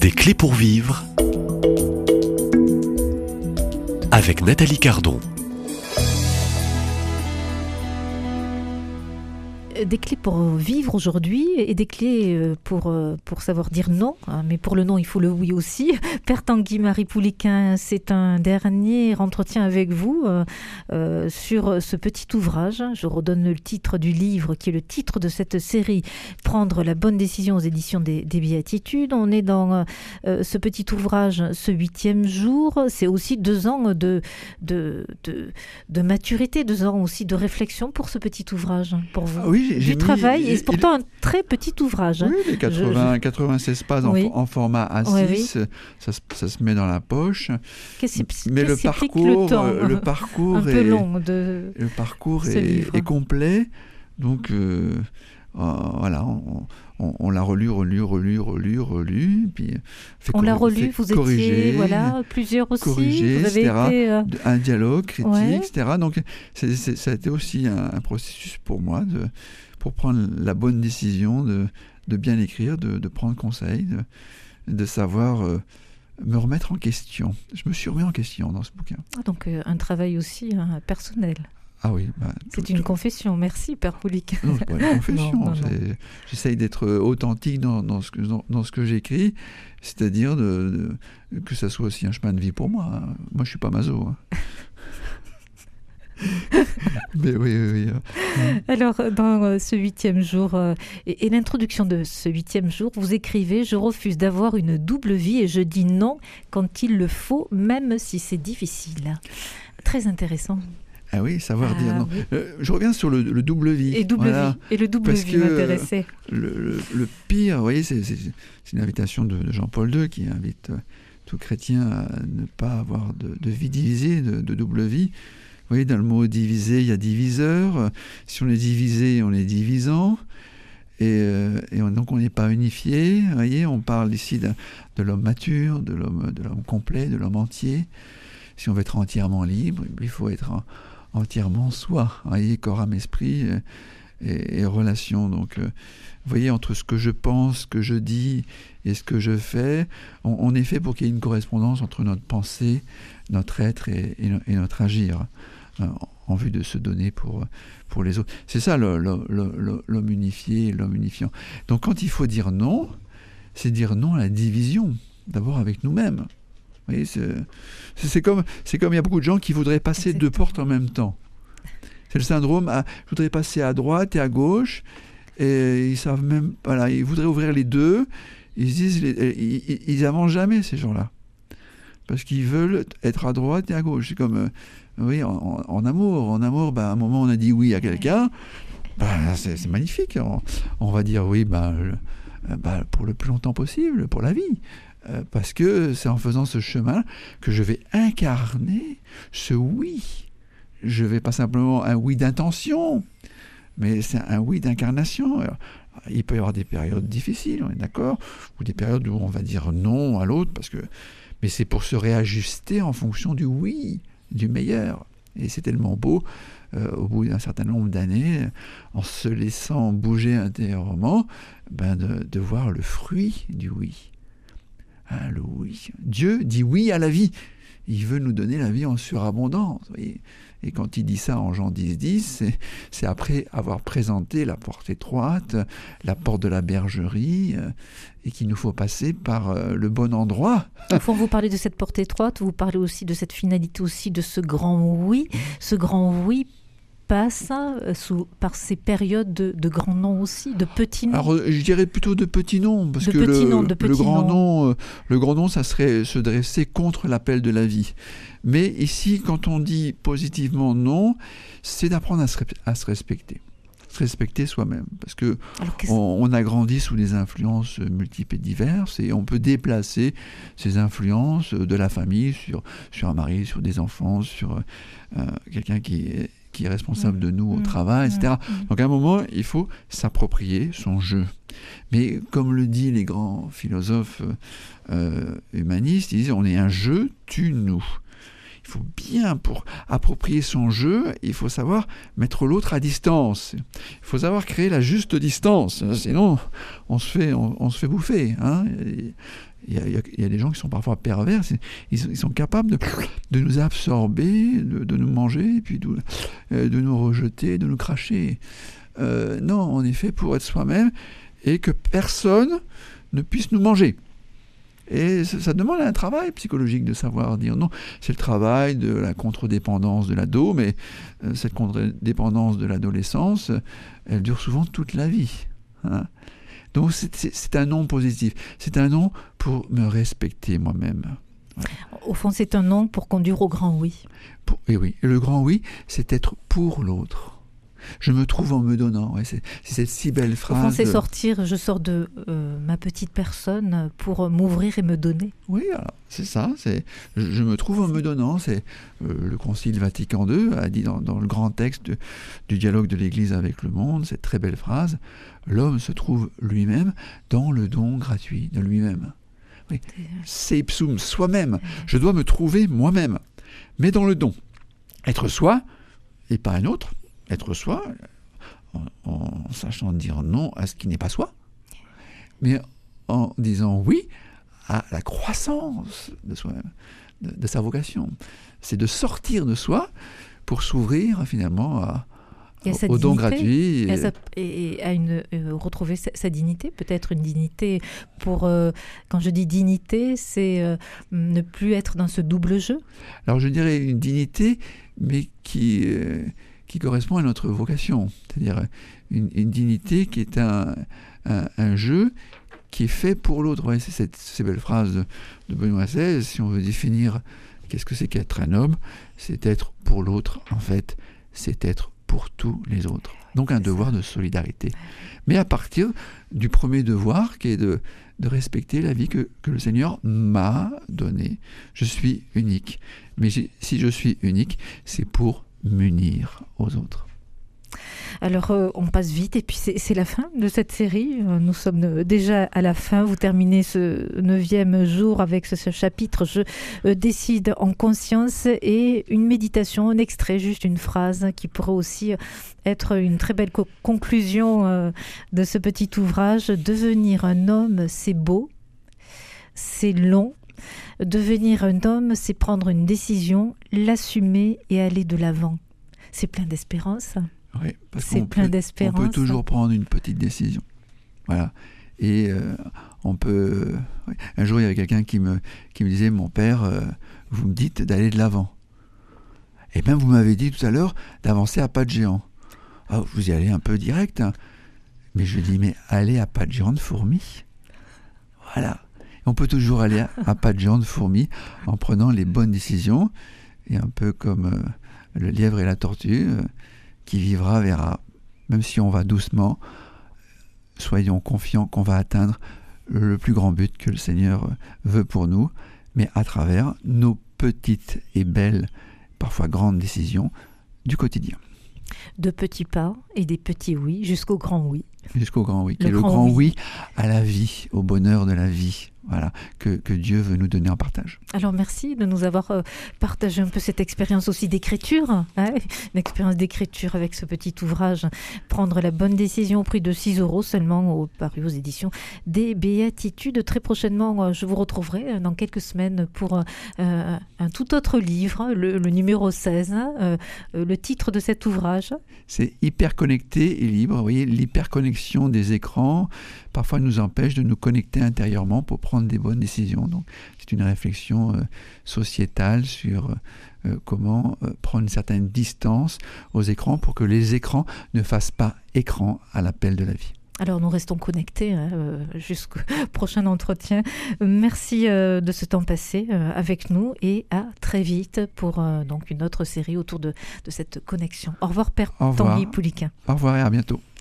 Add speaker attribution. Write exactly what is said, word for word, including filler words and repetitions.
Speaker 1: Des clés pour vivre avec Nathalie Cardon.
Speaker 2: Des clés pour vivre aujourd'hui et des clés pour, pour savoir dire non, mais pour le non il faut le oui aussi. Père Tanguy-Marie Pouliquen, c'est un dernier entretien avec vous euh, sur ce petit ouvrage. Je redonne le titre du livre qui est le titre de cette série, Prendre la bonne décision aux éditions des, des Béatitudes. On est dans euh, ce petit ouvrage, ce huitième jour. C'est aussi deux ans de, de, de, de maturité, deux ans aussi de réflexion pour ce petit ouvrage, pour vous.
Speaker 3: Ah oui, j'ai,
Speaker 2: du
Speaker 3: j'ai
Speaker 2: travail,
Speaker 3: mis,
Speaker 2: et c'est pourtant
Speaker 3: il,
Speaker 2: un très petit ouvrage.
Speaker 3: Oui, les quatre-vingts,
Speaker 2: je, je...
Speaker 3: quatre-vingt-seize pages en,
Speaker 2: oui.
Speaker 3: en format A six, oui, oui. Ça, ça se met dans la poche.
Speaker 2: Qu'est-ce,
Speaker 3: Mais
Speaker 2: qu'est-ce
Speaker 3: le parcours,
Speaker 2: le, temps,
Speaker 3: le parcours
Speaker 2: un peu
Speaker 3: est,
Speaker 2: long de
Speaker 3: le parcours est, est complet. Donc euh, euh, voilà, on, on, on l'a relu, relu, relu, relu, relu. Puis
Speaker 2: fait on cor- l'a relu, vous
Speaker 3: corriger,
Speaker 2: étiez voilà, plusieurs aussi.
Speaker 3: Corriger,
Speaker 2: vous avez
Speaker 3: et cetera.
Speaker 2: Été, euh...
Speaker 3: Un dialogue critique,
Speaker 2: ouais.
Speaker 3: et cetera. Donc c'est, c'est, ça a été aussi un, un processus pour moi de, pour prendre la bonne décision de, de bien écrire, de, de prendre conseil, de, de savoir euh, me remettre en question. Je me suis remis en question dans ce bouquin.
Speaker 2: Ah, donc euh, un travail aussi hein, personnel.
Speaker 3: Ah oui. Bah,
Speaker 2: c'est
Speaker 3: tout,
Speaker 2: une
Speaker 3: tout...
Speaker 2: confession. Merci, Père Pouliquen.
Speaker 3: Non, c'est pas une confession.
Speaker 2: non, non,
Speaker 3: c'est...
Speaker 2: non.
Speaker 3: J'essaye d'être authentique dans, dans, ce que, dans, dans ce que j'écris, c'est-à-dire de, de, que ça soit aussi un chemin de vie pour moi. Hein. Moi, je ne suis pas maso. Hein. Mais oui, oui, oui.
Speaker 2: Alors, dans ce huitième jour, euh, et, et l'introduction de ce huitième jour, vous écrivez « Je refuse d'avoir une double vie et je dis non quand il le faut, même si c'est difficile ». Très intéressant.
Speaker 3: Ah oui, savoir
Speaker 2: ah,
Speaker 3: dire non.
Speaker 2: Oui.
Speaker 3: Euh, je reviens sur le, le double vie.
Speaker 2: Et, double
Speaker 3: voilà.
Speaker 2: vie. et le double
Speaker 3: Parce
Speaker 2: vie
Speaker 3: que
Speaker 2: m'intéressait.
Speaker 3: Le, le, le pire, vous voyez, c'est, c'est, c'est une invitation de, de Jean-Paul deux qui invite euh, tout chrétien à ne pas avoir de, de vie divisée, de, de double vie. Vous voyez, dans le mot diviser, il y a diviseur. Si on est divisé, on est divisant. Et, euh, et on, donc, on n'est pas unifié. Vous voyez, on parle ici de, de l'homme mature, de l'homme, de l'homme complet, de l'homme entier. Si on veut être entièrement libre, il faut être en, entièrement soi. Vous voyez, corps, âme, esprit et, et relation. Donc, euh, vous voyez, entre ce que je pense, ce que je dis et ce que je fais, on, on est fait pour qu'il y ait une correspondance entre notre pensée, notre être et, et, et notre agir, euh, en vue de se donner pour, pour les autres. C'est ça le, le, le, l'homme unifié, l'homme unifiant. Donc quand il faut dire non, c'est dire non à la division, d'abord avec nous-mêmes. Vous voyez, c'est, c'est, comme, c'est comme il y a beaucoup de gens qui voudraient passer Exactement. deux portes en même temps. C'est le syndrome, à, je voudrais passer à droite et à gauche, et ils savent même, voilà, ils voudraient ouvrir les deux, ils se disent, ils, ils avancent jamais ces gens-là. Parce qu'ils veulent être à droite et à gauche. C'est comme, euh, oui, en, en, en amour. En amour, bah, à un moment, on a dit oui à quelqu'un. Bah, c'est, c'est magnifique. On, on va dire oui bah, le, bah, pour le plus longtemps possible, pour la vie. Euh, parce que c'est en faisant ce chemin que je vais incarner ce oui. Je vais pas simplement un oui d'intention, mais c'est un oui d'incarnation. Alors, il peut y avoir des périodes difficiles, on est d'accord, ou des périodes où on va dire non à l'autre, parce que mais c'est pour se réajuster en fonction du oui, du meilleur. Et c'est tellement beau, euh, au bout d'un certain nombre d'années, en se laissant bouger intérieurement, ben de, de voir le fruit du oui. Hein, le oui. Dieu dit oui à la vie. Il veut nous donner la vie en surabondance. Vous voyez. Et quand il dit ça en Jean dix dix, c'est, c'est après avoir présenté la porte étroite, la porte de la bergerie, euh, et qu'il nous faut passer par euh, le bon endroit.
Speaker 2: Au fond, vous parlez de cette porte étroite, vous parlez aussi de cette finalité aussi, de ce grand oui. Ce grand oui passe euh, sous, par ces périodes de, de grands noms aussi, de petits noms.
Speaker 3: Alors, je dirais plutôt de petits noms, parce
Speaker 2: de
Speaker 3: que
Speaker 2: petits
Speaker 3: le,
Speaker 2: noms, de petits
Speaker 3: le grand
Speaker 2: noms.
Speaker 3: nom, euh, le grand nom, ça serait se dresser contre l'appel de la vie. Mais ici, quand on dit positivement non, c'est d'apprendre à se, à se respecter. Se respecter soi-même. Parce que on, on a grandi sous des influences multiples et diverses, et on peut déplacer ces influences de la famille sur, sur un mari, sur des enfants, sur euh, quelqu'un qui est qui est responsable de nous au travail, et cetera. Donc à un moment, il faut s'approprier son jeu. Mais comme le disent les grands philosophes euh, humanistes, ils disent on est un jeu, tue-nous. il faut bien, pour approprier son jeu, il faut savoir mettre l'autre à distance. Il faut savoir créer la juste distance, sinon on se fait, on, on se fait bouffer. Hein. Il y, a, il, y a, il y a des gens qui sont parfois pervers, ils, ils sont capables de, de nous absorber, de, de nous manger, et puis de, de nous rejeter, de nous cracher. Euh, non, on est fait pour être soi-même et que personne ne puisse nous manger. Et ça, ça demande un travail psychologique de savoir dire non. C'est le travail de la contre-dépendance de l'ado, mais euh, cette contre-dépendance de l'adolescence, elle dure souvent toute la vie. Hein. Donc c'est, c'est, c'est un non positif. C'est un non pour me respecter moi-même. Voilà.
Speaker 2: Au fond, c'est un non pour conduire au grand oui.
Speaker 3: Pour, et oui. Et le grand oui, c'est être pour l'autre. Je me trouve en me donnant. Ouais, c'est, c'est cette si belle phrase.
Speaker 2: Au fond, c'est
Speaker 3: de...
Speaker 2: sortir, je sors de euh, ma petite personne pour m'ouvrir et me donner.
Speaker 3: Oui, alors, c'est ça. C'est, je, je me trouve en me donnant. C'est, euh, le Concile Vatican deux a dit dans, dans le grand texte de, du dialogue de l'Église avec le monde, cette très belle phrase, l'homme se trouve lui-même dans le don gratuit de lui-même. Oui. C'est ipsum, soi-même. Je dois me trouver moi-même, mais dans le don. Être soi et pas un autre. Être soi, en, en sachant dire non à ce qui n'est pas soi, mais en disant oui à la croissance de soi-même, de, de sa vocation. C'est de sortir de soi pour s'ouvrir finalement à, au, au don gratuit.
Speaker 2: Et à, sa, et à une, euh, retrouver sa, sa dignité, peut-être une dignité pour... Euh, quand je dis dignité, c'est euh, ne plus être dans ce double jeu.
Speaker 3: Alors je dirais une dignité, mais qui... Euh, qui correspond à notre vocation, c'est-à-dire une, une dignité qui est un, un, un jeu qui est fait pour l'autre. Ouais, c'est cette, ces belles phrases de, de Benoît seize, si on veut définir qu'est-ce que c'est qu'être un homme, c'est être pour l'autre, en fait, c'est être pour tous les autres. Donc un devoir de solidarité. Mais à partir du premier devoir qui est de, de respecter la vie que, que le Seigneur m'a donnée. Je suis unique, mais si je suis unique, c'est pour m'unir aux autres.
Speaker 2: Alors, euh, on passe vite et puis c'est, c'est la fin de cette série. Nous sommes déjà à la fin. Vous terminez ce neuvième jour avec ce, ce chapitre « Je euh, décide en conscience » et une méditation, un extrait, juste une phrase qui pourrait aussi être une très belle co- conclusion euh, de ce petit ouvrage. « Devenir un homme, c'est beau, c'est long. Devenir un homme, c'est prendre une décision, l'assumer et aller de l'avant. » C'est plein d'espérance.
Speaker 3: Oui, parce
Speaker 2: c'est
Speaker 3: qu'on
Speaker 2: plein
Speaker 3: peut,
Speaker 2: d'espérance.
Speaker 3: On peut toujours prendre une petite décision. Voilà. Et euh, on peut... Euh, oui. Un jour, il y avait quelqu'un qui me, qui me disait « Mon père, euh, vous me dites d'aller de l'avant. Et bien, vous m'avez dit tout à l'heure d'avancer à pas de géant. Ah, vous y allez un peu direct. Hein. Mais je lui dis « Mais allez à pas de géant de fourmi. » Voilà. On peut toujours aller à, à pas de géant de fourmi en prenant les bonnes décisions. Et un peu comme euh, le lièvre et la tortue, euh, qui vivra verra. Même si on va doucement, soyons confiants qu'on va atteindre le plus grand but que le Seigneur veut pour nous, mais à travers nos petites et belles, parfois grandes décisions du quotidien.
Speaker 2: De petits pas et des petits oui jusqu'au grand oui.
Speaker 3: Jusqu'au grand oui.
Speaker 2: Le
Speaker 3: et
Speaker 2: grand
Speaker 3: le grand oui.
Speaker 2: oui
Speaker 3: à la vie, au bonheur de la vie. Voilà, que, que Dieu veut nous donner en partage.
Speaker 2: Alors merci de nous avoir euh, partagé un peu cette expérience aussi d'écriture, hein, une expérience d'écriture avec ce petit ouvrage, prendre la bonne décision au prix de six euros seulement, au, paru aux éditions des Béatitudes. Très prochainement, euh, je vous retrouverai euh, dans quelques semaines pour euh, un tout autre livre, le, le numéro seize, euh, euh, le titre de cet ouvrage.
Speaker 3: C'est hyper connecté et libre. Vous voyez, l'hyperconnexion des écrans parfois nous empêche de nous connecter intérieurement pour prendre des bonnes décisions. Donc, c'est une réflexion euh, sociétale sur euh, comment euh, prendre une certaine distance aux écrans pour que les écrans ne fassent pas écran à l'appel de la vie.
Speaker 2: Alors nous restons connectés hein, euh, jusqu'au prochain entretien. Merci euh, de ce temps passé euh, avec nous et à très vite pour euh, donc une autre série autour de, de cette connexion. Au revoir Père
Speaker 3: Au revoir.
Speaker 2: Tanguy Pouliquen.
Speaker 3: Au revoir et à bientôt.